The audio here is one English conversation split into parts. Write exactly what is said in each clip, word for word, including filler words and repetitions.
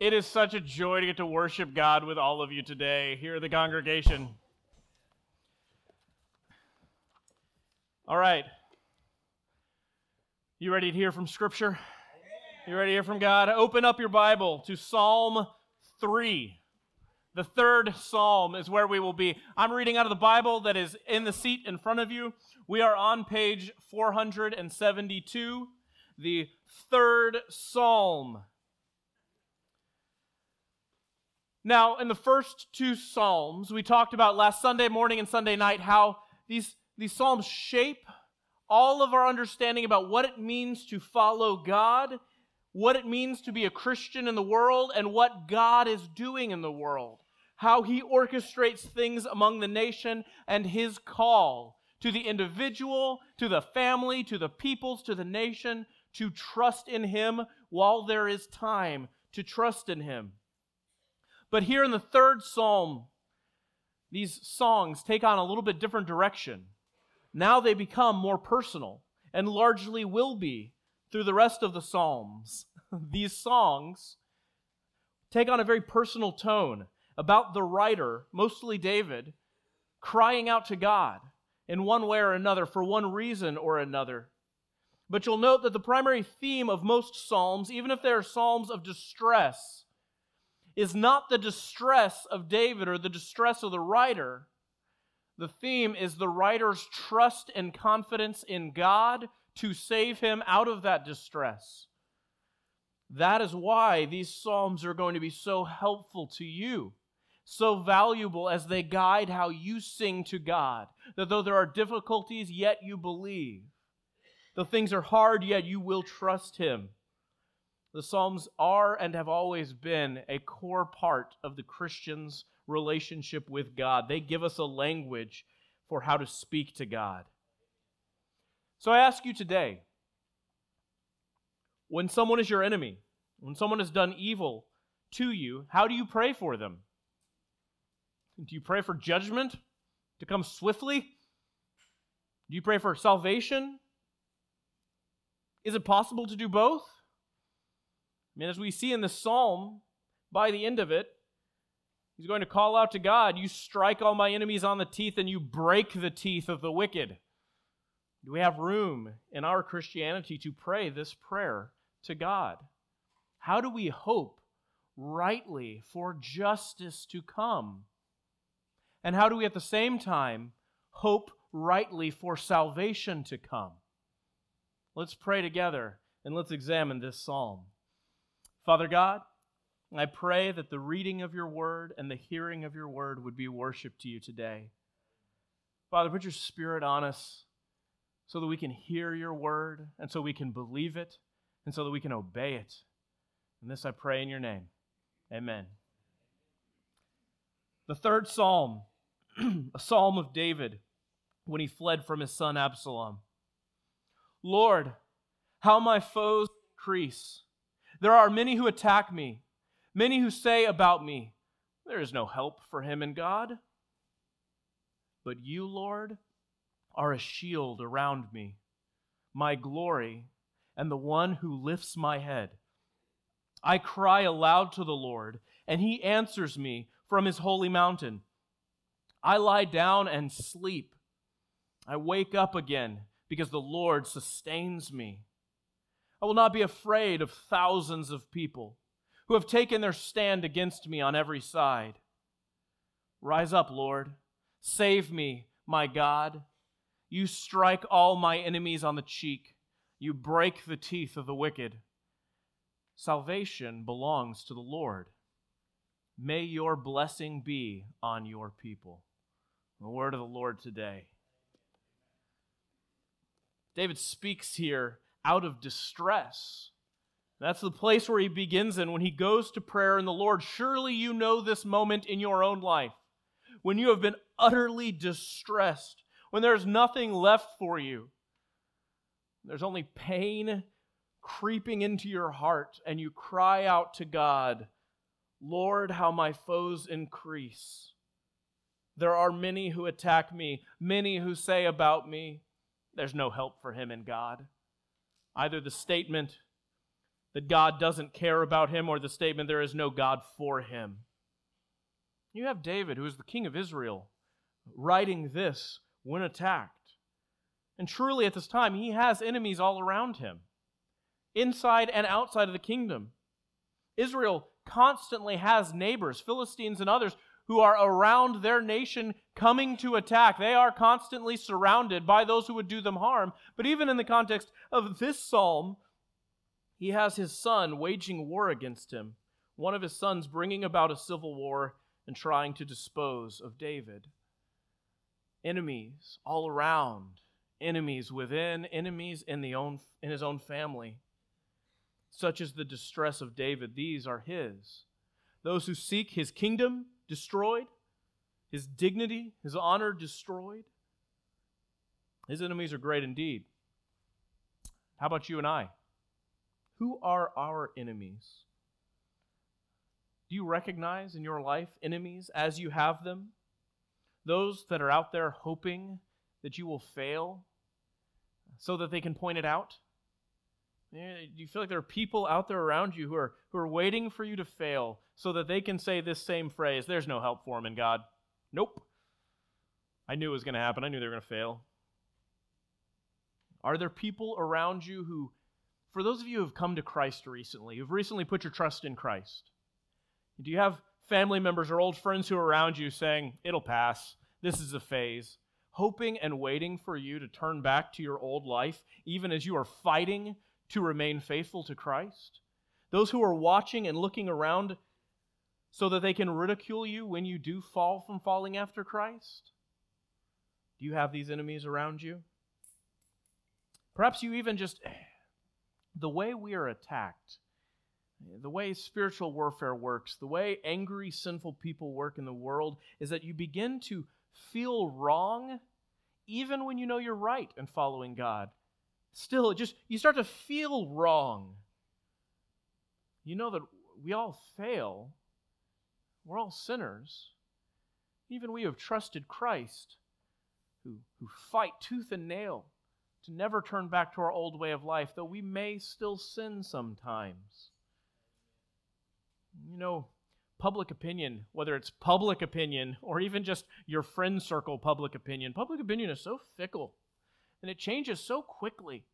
It is such a joy to get to worship God with all of you today here at the congregation. All right. You ready to hear from Scripture? You ready to hear from God? Open up your Bible to Psalm three. The third psalm is where we will be. I'm reading out of the Bible that is in the seat in front of you. We are on page four hundred seventy-two, the third psalm. Now, in the first two psalms, we talked about last Sunday morning and Sunday night how these, these psalms shape all of our understanding about what it means to follow God, what it means to be a Christian in the world, and what God is doing in the world, how He orchestrates things among the nation, and His call to the individual, to the family, to the peoples, to the nation, to trust in Him while there is time to trust in Him. But here in the third psalm, these songs take on a little bit different direction. Now they become more personal, and largely will be through the rest of the psalms. These songs take on a very personal tone about the writer, mostly David, crying out to God in one way or another, for one reason or another. But you'll note that the primary theme of most psalms, even if they are psalms of distress, is not the distress of David or the distress of the writer. The theme is the writer's trust and confidence in God to save him out of that distress. That is why these psalms are going to be so helpful to you, so valuable as they guide how you sing to God, that though there are difficulties, yet you believe. Though things are hard, yet you will trust Him. The Psalms are and have always been a core part of the Christian's relationship with God. They give us a language for how to speak to God. So I ask you today, when someone is your enemy, when someone has done evil to you, how do you pray for them? Do you pray for judgment to come swiftly? Do you pray for salvation? Is it possible to do both? I mean, as we see in the psalm, by the end of it, he's going to call out to God, "You strike all my enemies on the teeth and you break the teeth of the wicked." Do we have room in our Christianity to pray this prayer to God? How do we hope rightly for justice to come? And how do we at the same time hope rightly for salvation to come? Let's pray together and let's examine this psalm. Father God, I pray that the reading of your word and the hearing of your word would be worship to you today. Father, put your Spirit on us so that we can hear your word and so we can believe it and so that we can obey it. And this I pray in your name. Amen. The third psalm, a psalm of David when he fled from his son Absalom. Lord, how my foes increase. There are many who attack me, many who say about me, "There is no help for him in God." But you, Lord, are a shield around me, my glory, and the one who lifts my head. I cry aloud to the Lord, and He answers me from His holy mountain. I lie down and sleep. I wake up again because the Lord sustains me. I will not be afraid of thousands of people who have taken their stand against me on every side. Rise up, Lord. Save me, my God. You strike all my enemies on the cheek. You break the teeth of the wicked. Salvation belongs to the Lord. May your blessing be on your people. The word of the Lord today. David speaks here out of distress. That's the place where he begins in when he goes to prayer in the Lord. Surely you know this moment in your own life when you have been utterly distressed, when there's nothing left for you. There's only pain creeping into your heart, and you cry out to God, "Lord, how my foes increase. There are many who attack me, many who say about me, there's no help for him in God." Either the statement that God doesn't care about him or the statement there is no God for him. You have David, who is the king of Israel, writing this when attacked. And truly at this time, he has enemies all around him, inside and outside of the kingdom. Israel constantly has neighbors, Philistines and others, who are around their nation coming to attack. They are constantly surrounded by those who would do them harm. But even in the context of this psalm, he has his son waging war against him, one of his sons bringing about a civil war and trying to dispose of David. Enemies all around, enemies within, enemies in, the own, in his own family. Such is the distress of David. These are his. Those who seek his kingdom destroyed, his dignity, his honor destroyed. His enemies are great indeed. How about you and I? Who are our enemies? Do you recognize in your life enemies as you have them? Those that are out there hoping that you will fail so that they can point it out? Do you feel like there are people out there around you who are, who are waiting for you to fail so that they can say this same phrase, there's no help for them in God? Nope. I knew it was going to happen. I knew they were going to fail. Are there people around you who, for those of you who have come to Christ recently, who've recently put your trust in Christ, do you have family members or old friends who are around you saying, it'll pass, this is a phase, hoping and waiting for you to turn back to your old life, even as you are fighting to remain faithful to Christ? Those who are watching and looking around so that they can ridicule you when you do fall from falling after Christ? Do you have these enemies around you? Perhaps you even just, the way we are attacked, the way spiritual warfare works, the way angry, sinful people work in the world is that you begin to feel wrong even when you know you're right in following God. Still, it just you start to feel wrong. You know that we all fail. We're all sinners. Even we who have trusted Christ, who, who fight tooth and nail to never turn back to our old way of life, though we may still sin sometimes. You know, public opinion, whether it's public opinion or even just your friend circle public opinion, public opinion is so fickle and it changes so quickly.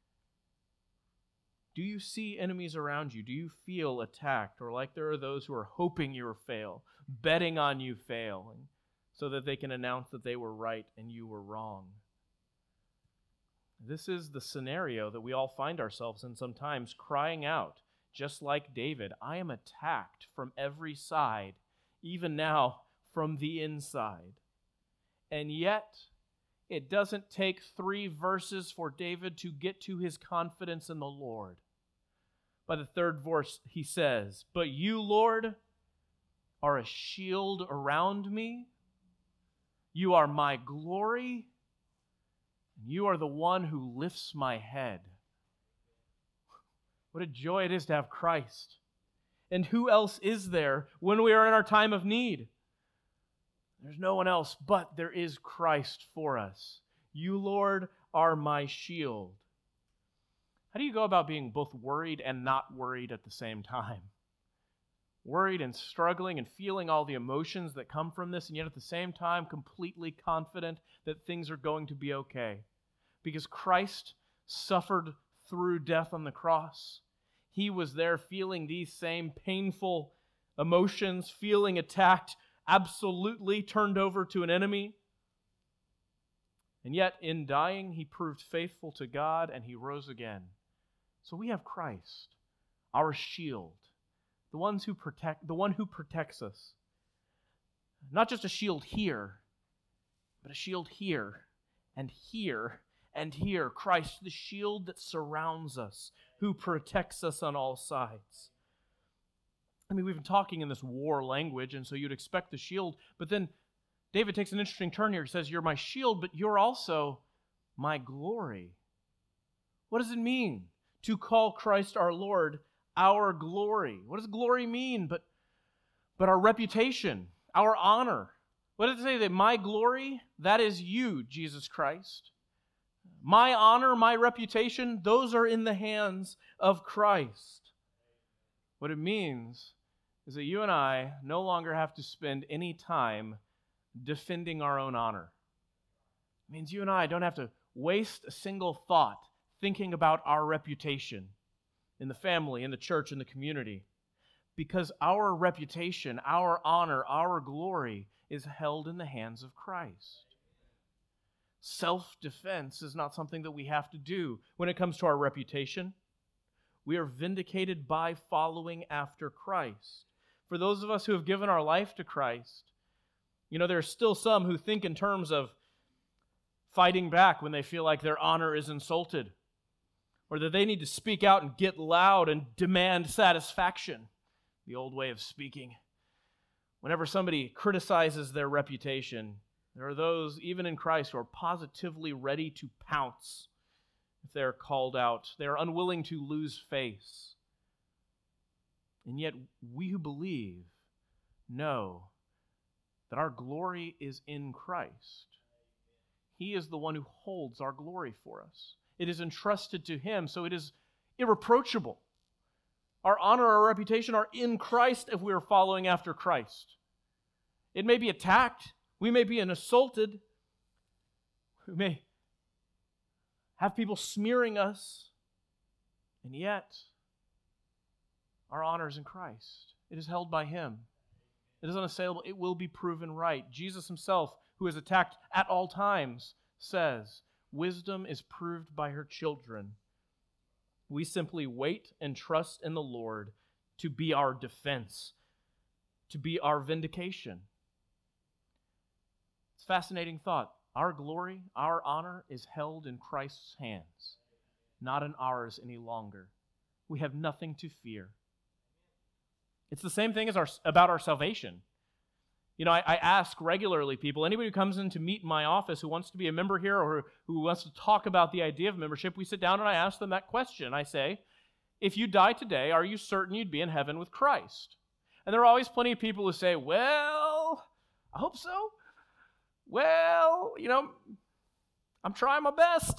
Do you see enemies around you? Do you feel attacked or like there are those who are hoping you will fail, betting on you failing so that they can announce that they were right and you were wrong? This is the scenario that we all find ourselves in sometimes, crying out, just like David, I am attacked from every side, even now from the inside. And yet, it doesn't take three verses for David to get to his confidence in the Lord. By the third verse, he says, but you, Lord, are a shield around me. You are my glory. You are the one who lifts my head. What a joy it is to have Christ. And who else is there when we are in our time of need? There's no one else, but there is Christ for us. You, Lord, are my shield. How do you go about being both worried and not worried at the same time? Worried and struggling and feeling all the emotions that come from this, and yet at the same time completely confident that things are going to be okay. Because Christ suffered through death on the cross. He was there feeling these same painful emotions, feeling attacked, absolutely turned over to an enemy. And yet, in dying, he proved faithful to God and he rose again. So we have Christ, our shield, the ones who protect, the one who protects us. Not just a shield here, but a shield here and here and here. Christ, the shield that surrounds us, who protects us on all sides. I mean, we've been talking in this war language, and so you'd expect the shield, but then David takes an interesting turn here. He says, you're my shield, but you're also my glory. What does it mean to call Christ our Lord our glory? What does glory mean? But, but our reputation, our honor. What does it say? That my glory, that is you, Jesus Christ. My honor, my reputation, those are in the hands of Christ. What it means is that you and I no longer have to spend any time defending our own honor. It means you and I don't have to waste a single thought thinking about our reputation in the family, in the church, in the community. Because our reputation, our honor, our glory is held in the hands of Christ. Self-defense is not something that we have to do when it comes to our reputation. We are vindicated by following after Christ. For those of us who have given our life to Christ, you know, there are still some who think in terms of fighting back when they feel like their honor is insulted, or that they need to speak out and get loud and demand satisfaction. The old way of speaking. Whenever somebody criticizes their reputation, there are those, even in Christ, who are positively ready to pounce if they're called out. They are unwilling to lose face. And yet, we who believe know that our glory is in Christ. He is the one who holds our glory for us. It is entrusted to Him, so it is irreproachable. Our honor, our reputation are in Christ if we are following after Christ. It may be attacked. We may be assaulted. We may have people smearing us. And yet, our honor is in Christ. It is held by Him. It is unassailable. It will be proven right. Jesus Himself, who is attacked at all times, says, "Wisdom is proved by her children." We simply wait and trust in the Lord to be our defense, to be our vindication. It's a fascinating thought. Our glory, our honor is held in Christ's hands, not in ours any longer. We have nothing to fear. It's the same thing as our, about our salvation. You know, I, I ask regularly people, anybody who comes in to meet in my office who wants to be a member here or who wants to talk about the idea of membership, we sit down and I ask them that question. I say, if you die today, are you certain you'd be in heaven with Christ? And there are always plenty of people who say, well, I hope so. Well, you know, I'm trying my best.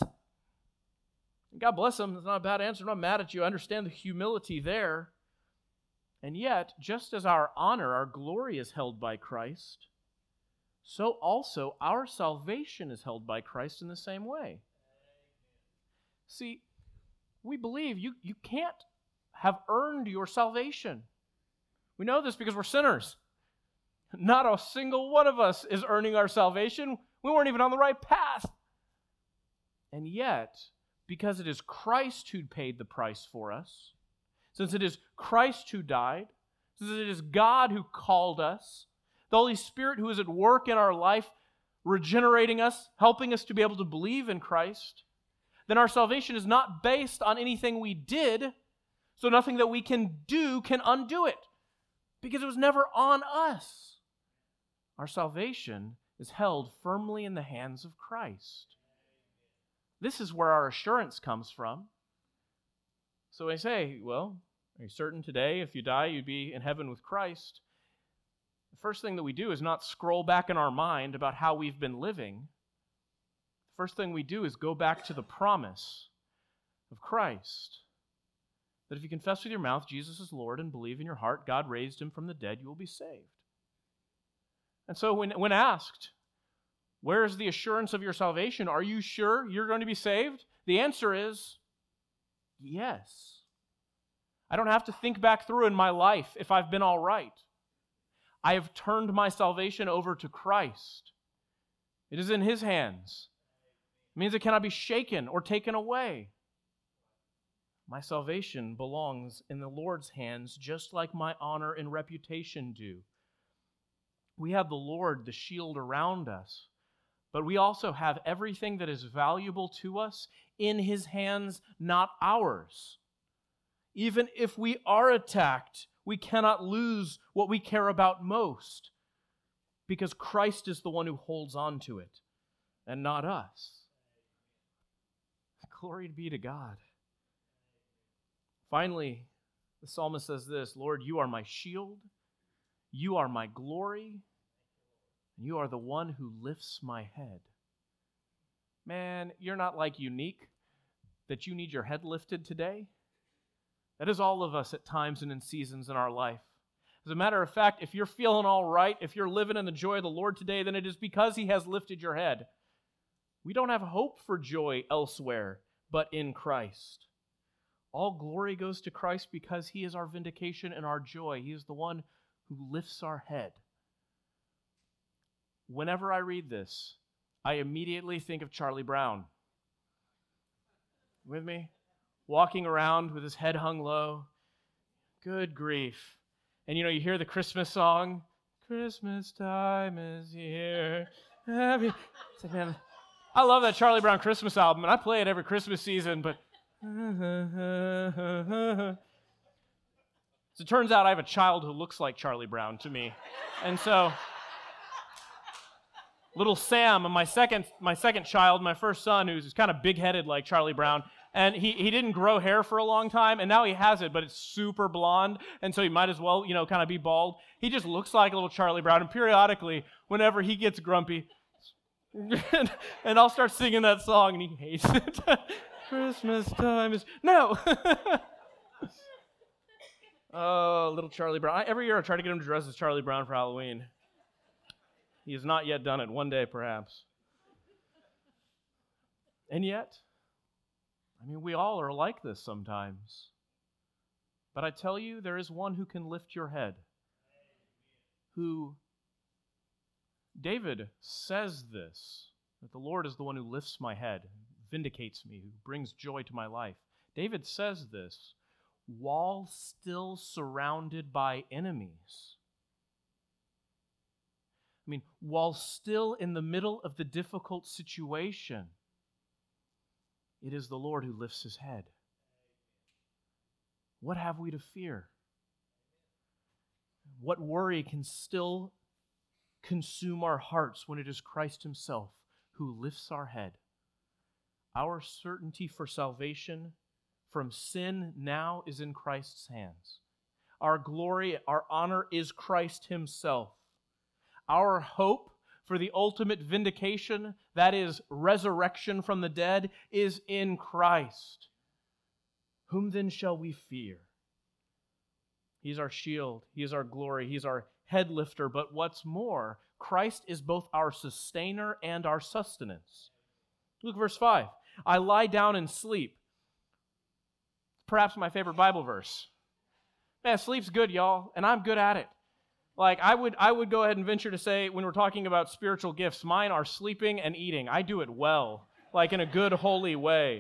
God bless them. It's not a bad answer. I'm not mad at you. I understand the humility there. And yet, just as our honor, our glory is held by Christ, so also our salvation is held by Christ in the same way. See, we believe you, you can't have earned your salvation. We know this because we're sinners. Not a single one of us is earning our salvation. We weren't even on the right path. And yet, because it is Christ who paid the price for us, since it is Christ who died, since it is God who called us, the Holy Spirit who is at work in our life, regenerating us, helping us to be able to believe in Christ, then our salvation is not based on anything we did, so nothing that we can do can undo it, because it was never on us. Our salvation is held firmly in the hands of Christ. This is where our assurance comes from. So I say, well, are you certain today if you die you'd be in heaven with Christ? The first thing that we do is not scroll back in our mind about how we've been living. The first thing we do is go back to the promise of Christ. That if you confess with your mouth Jesus is Lord and believe in your heart God raised Him from the dead, you will be saved. And so when, when asked, where is the assurance of your salvation? Are you sure you're going to be saved? The answer is yes. I don't have to think back through in my life if I've been all right. I have turned my salvation over to Christ. It is in His hands. It means it cannot be shaken or taken away. My salvation belongs in the Lord's hands, just like my honor and reputation do. We have the Lord, the shield around us, but we also have everything that is valuable to us in His hands, not ours. Even if we are attacked, we cannot lose what we care about most, because Christ is the one who holds on to it, and not us. Glory be to God. Finally, the psalmist says this, Lord, you are my shield, you are my glory, and you are the one who lifts my head. Man, you're not like unique that you need your head lifted today. That is all of us at times and in seasons in our life. As a matter of fact, if you're feeling all right, if you're living in the joy of the Lord today, then it is because He has lifted your head. We don't have hope for joy elsewhere but in Christ. All glory goes to Christ because He is our vindication and our joy. He is the one who lifts our head. Whenever I read this, I immediately think of Charlie Brown. With me? Walking around with his head hung low. Good grief. And you know, you hear the Christmas song, Christmas time is here. Happy. It's like, man, I love that Charlie Brown Christmas album, and I play it every Christmas season, but so it turns out I have a child who looks like Charlie Brown to me. And so little Sam, my second my second child, my first son, who's kind of big-headed like Charlie Brown, and he, he didn't grow hair for a long time, and now he has it, but it's super blonde, and so he might as well, you know, kind of be bald. He just looks like a little Charlie Brown, and periodically, whenever he gets grumpy, and I'll start singing that song, and he hates it. Christmas time is... No! Oh, little Charlie Brown. I, every year I try to get him to dress as Charlie Brown for Halloween. He has not yet done it. One day, perhaps. And yet, I mean, we all are like this sometimes. But I tell you, there is one who can lift your head. Who, David says this, that the Lord is the one who lifts my head, vindicates me, who brings joy to my life. David says this while still surrounded by enemies. I mean, while still in the middle of the difficult situation, it is the Lord who lifts his head. What have we to fear? What worry can still consume our hearts when it is Christ himself who lifts our head? Our certainty for salvation from sin now is in Christ's hands. Our glory, our honor is Christ himself. Our hope for the ultimate vindication, that is resurrection from the dead, is in Christ. Whom then shall we fear? He's our shield. He is our glory. He's our head lifter. But what's more, Christ is both our sustainer and our sustenance. Look at verse five. I lie down and sleep. Perhaps my favorite Bible verse. Man, sleep's good, y'all, and I'm good at it. Like, I would I would go ahead and venture to say, when we're talking about spiritual gifts, mine are sleeping and eating. I do it well, like in a good, holy way.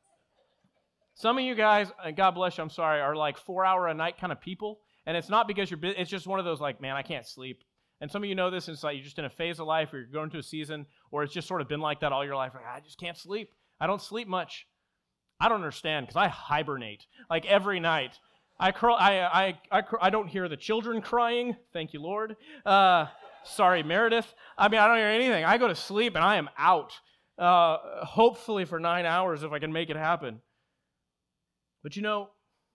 Some of you guys, God bless you, I'm sorry, are like four-hour-a-night kind of people, and it's not because you're busy. It's just one of those like, man, I can't sleep. And some of you know this, and it's like you're just in a phase of life, or you're going through a season, or it's just sort of been like that all your life. Like, I just can't sleep. I don't sleep much. I don't understand, because I hibernate, like every night. I, curl, I, I, I, I don't hear the children crying. Thank you, Lord. Uh, sorry, Meredith. I mean, I don't hear anything. I go to sleep, and I am out, uh, hopefully for nine hours if I can make it happen. But you know,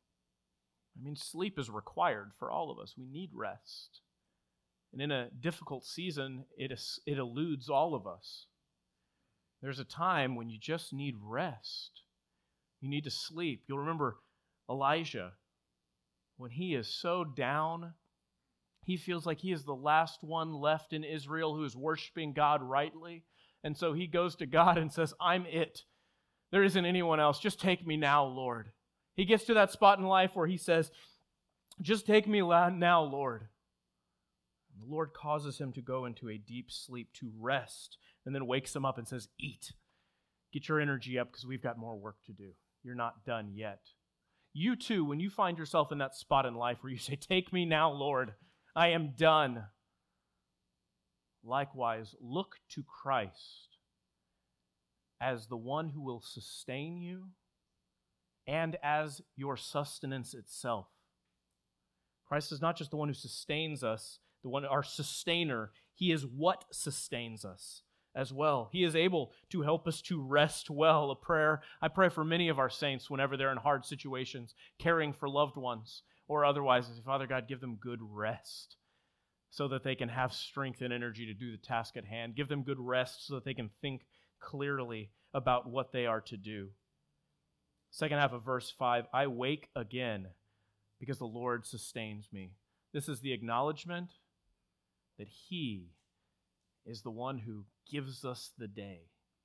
I mean, sleep is required for all of us. We need rest. And in a difficult season, it, is, it eludes all of us. There's a time when you just need rest. You need to sleep. You'll remember Elijah. When he is so down, he feels like he is the last one left in Israel who is worshiping God rightly. And so he goes to God and says, I'm it. There isn't anyone else. Just take me now, Lord. He gets to that spot in life where he says, just take me now, Lord. And the Lord causes him to go into a deep sleep, to rest, and then wakes him up and says, eat. Get your energy up because we've got more work to do. You're not done yet. You too, when you find yourself in that spot in life where you say, take me now, Lord, I am done. Likewise, look to Christ as the one who will sustain you and as your sustenance itself. Christ is not just the one who sustains us, the one, our sustainer. He is what sustains us as well. He is able to help us to rest well. A prayer I pray for many of our saints whenever they're in hard situations, caring for loved ones, or otherwise, I say, Father God, give them good rest so that they can have strength and energy to do the task at hand. Give them good rest so that they can think clearly about what they are to do. Second half of verse five, I wake again because the Lord sustains me. This is the acknowledgement that He is the one who gives us the day.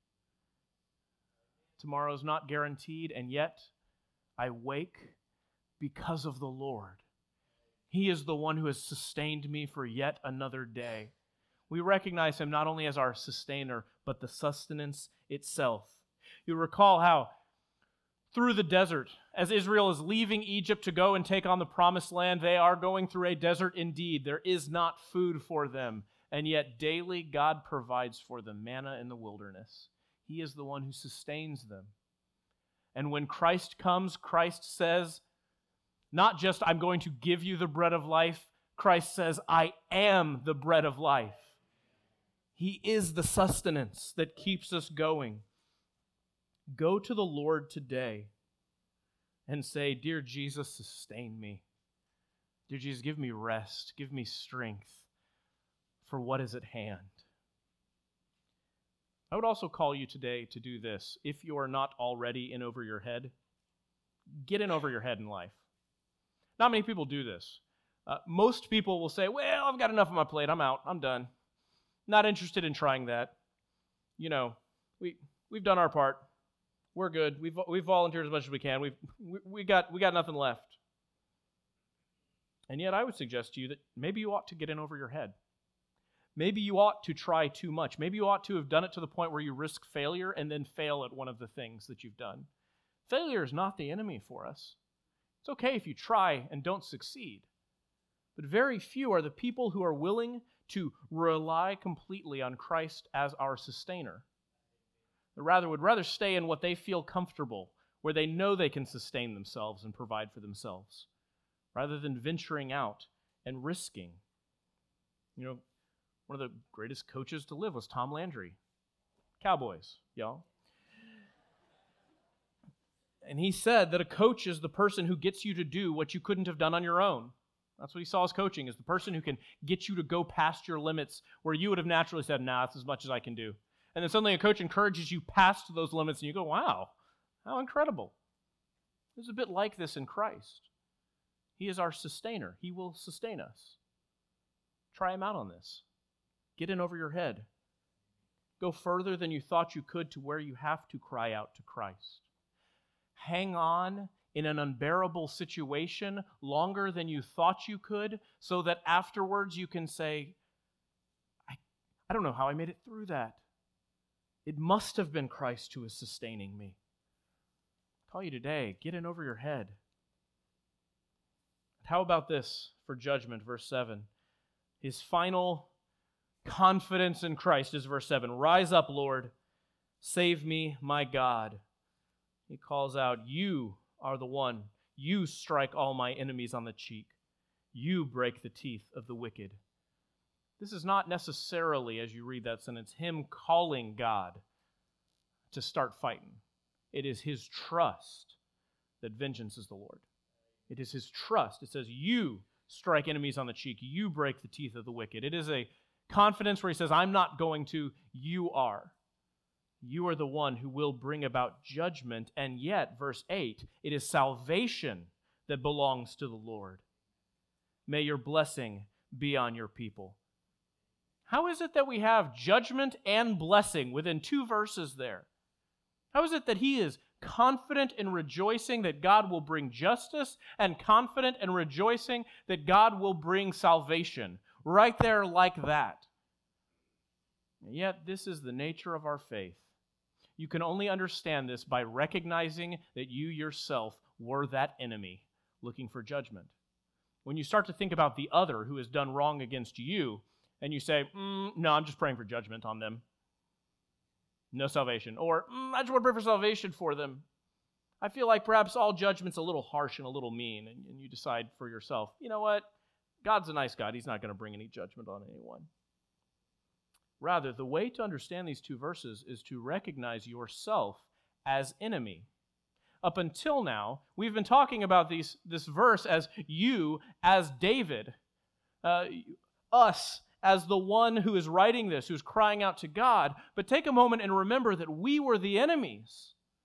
Tomorrow is not guaranteed, and yet I wake because of the Lord. He is the one who has sustained me for yet another day. We recognize Him not only as our sustainer, but the sustenance itself. You recall how through the desert, as Israel is leaving Egypt to go and take on the promised land, they are going through a desert indeed. There is not food for them, and yet daily God provides for them manna in the wilderness. He is the one who sustains them. And when Christ comes, Christ says, not just, I'm going to give you the bread of life. Christ says, I am the bread of life. He is the sustenance that keeps us going. Go to the Lord today and say, Dear Jesus, sustain me. Dear Jesus, give me rest. Give me strength for what is at hand. I would also call you today to do this. If you are not already in over your head, get in over your head in life. Not many people do this. Uh, most people will say, well, I've got enough on my plate. I'm out. I'm done. Not interested in trying that. You know, we, we've done our part. We're good. We've, we've volunteered as much as we can. We've, we, we, got, we got nothing left. And yet I would suggest to you that maybe you ought to get in over your head. Maybe you ought to try too much. Maybe you ought to have done it to the point where you risk failure and then fail at one of the things that you've done. Failure is not the enemy for us. It's okay if you try and don't succeed. But very few are the people who are willing to rely completely on Christ as our sustainer. They rather would rather stay in what they feel comfortable, where they know they can sustain themselves and provide for themselves, rather than venturing out and risking. You know, one of the greatest coaches to live was Tom Landry. Cowboys, y'all. And he said that a coach is the person who gets you to do what you couldn't have done on your own. That's what he saw as coaching, is the person who can get you to go past your limits where you would have naturally said, nah, that's as much as I can do. And then suddenly a coach encourages you past those limits and you go, wow, how incredible. It's a bit like this in Christ. He is our sustainer. He will sustain us. Try him out on this. Get in over your head. Go further than you thought you could to where you have to cry out to Christ. Hang on in an unbearable situation longer than you thought you could, so that afterwards you can say, I, I don't know how I made it through that. It must have been Christ who is sustaining me. I call you today, get in over your head. How about this for judgment, verse seven? His final confidence in Christ is verse seven. Rise up, Lord. Save me, my God. He calls out, you are the one. You strike all my enemies on the cheek. You break the teeth of the wicked. This is not necessarily, as you read that sentence, him calling God to start fighting. It is his trust that vengeance is the Lord. It is his trust. It says, you strike enemies on the cheek. You break the teeth of the wicked. It is a confidence where he says, I'm not going to, you are. You are the one who will bring about judgment. And yet, verse eight, it is salvation that belongs to the Lord. May your blessing be on your people. How is it that we have judgment and blessing within two verses there? How is it that he is confident and rejoicing that God will bring justice, and confident and rejoicing that God will bring salvation? Right there like that. And yet, this is the nature of our faith. You can only understand this by recognizing that you yourself were that enemy looking for judgment. When you start to think about the other who has done wrong against you, and you say, mm, no, I'm just praying for judgment on them. No salvation. Or, mm, I just want to pray for salvation for them. I feel like perhaps all judgment's a little harsh and a little mean, and, and you decide for yourself, you know what? God's a nice God. He's not going to bring any judgment on anyone. Rather, the way to understand these two verses is to recognize yourself as enemy. Up until now, we've been talking about these, this verse as you, as David, uh, us, as the one who is writing this, who's crying out to God. But take a moment and remember that we were the enemies.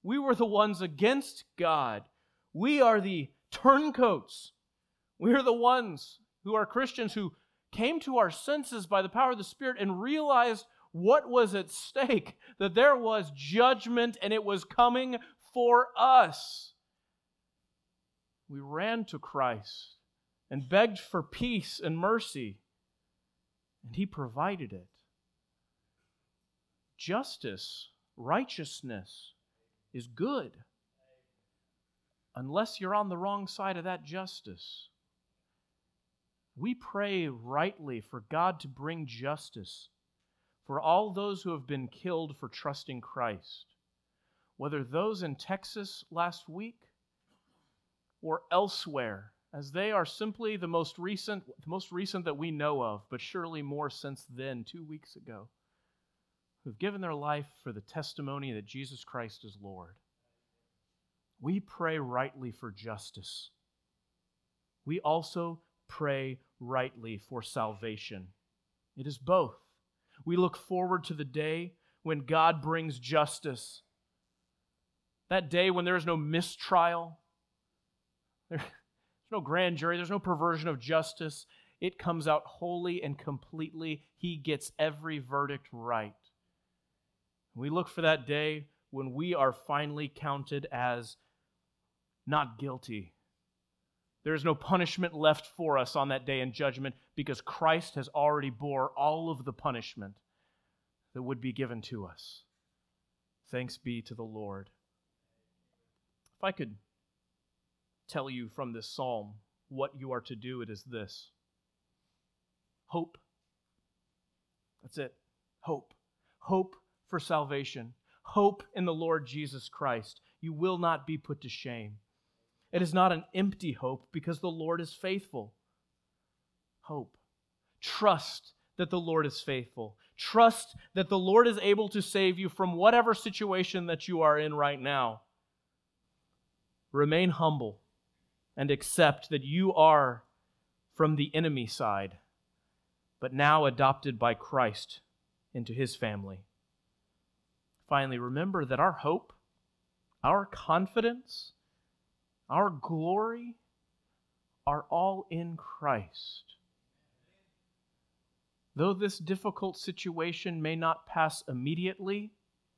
We were the ones against God. We are the turncoats. We are the ones who are Christians who came to our senses by the power of the Spirit and realized what was at stake, that there was judgment and it was coming for us. We ran to Christ and begged for peace and mercy, and He provided it. Justice, righteousness is good, unless you're on the wrong side of that justice. We pray rightly for God to bring justice for all those who have been killed for trusting Christ, whether those in Texas last week or elsewhere, as they are simply the most recent, the most recent that we know of, but surely more since then, two weeks ago, who've given their life for the testimony that Jesus Christ is Lord. We pray rightly for justice. We also pray rightly for salvation. It is both. We look forward to the day when God brings justice. That day when there is no mistrial, there's no grand jury, there's no perversion of justice. It comes out wholly and completely. He gets every verdict right. We look for that day when we are finally counted as not guilty. There is no punishment left for us on that day in judgment because Christ has already bore all of the punishment that would be given to us. Thanks be to the Lord. If I could tell you from this psalm what you are to do, it is this. Hope. That's it. Hope. Hope for salvation. Hope in the Lord Jesus Christ. You will not be put to shame. It is not an empty hope because the Lord is faithful. Hope. Trust that the Lord is faithful. Trust that the Lord is able to save you from whatever situation that you are in right now. Remain humble and accept that you are from the enemy side, but now adopted by Christ into His family. Finally, remember that our hope, our confidence, our glory are all in Christ. Though this difficult situation may not pass immediately,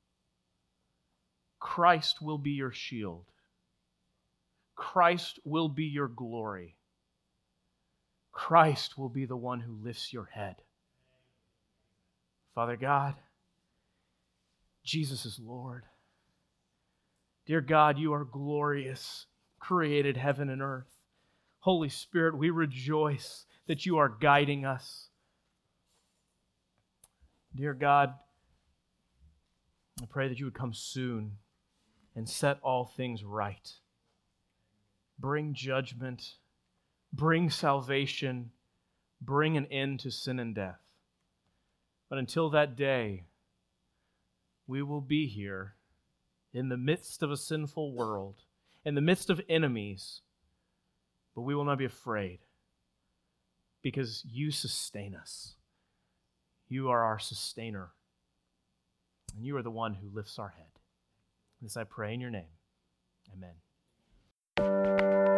Christ will be your shield. Christ will be your glory. Christ will be the one who lifts your head. Father God, Jesus is Lord. Dear God, you are glorious, created heaven and earth. Holy Spirit, we rejoice that you are guiding us. Dear God, I pray that you would come soon and set all things right. Bring judgment, bring salvation, bring an end to sin and death. But until that day, we will be here in the midst of a sinful world, in the midst of enemies, but we will not be afraid because you sustain us. You are our sustainer, and you are the one who lifts our head. This I pray in your name. Amen.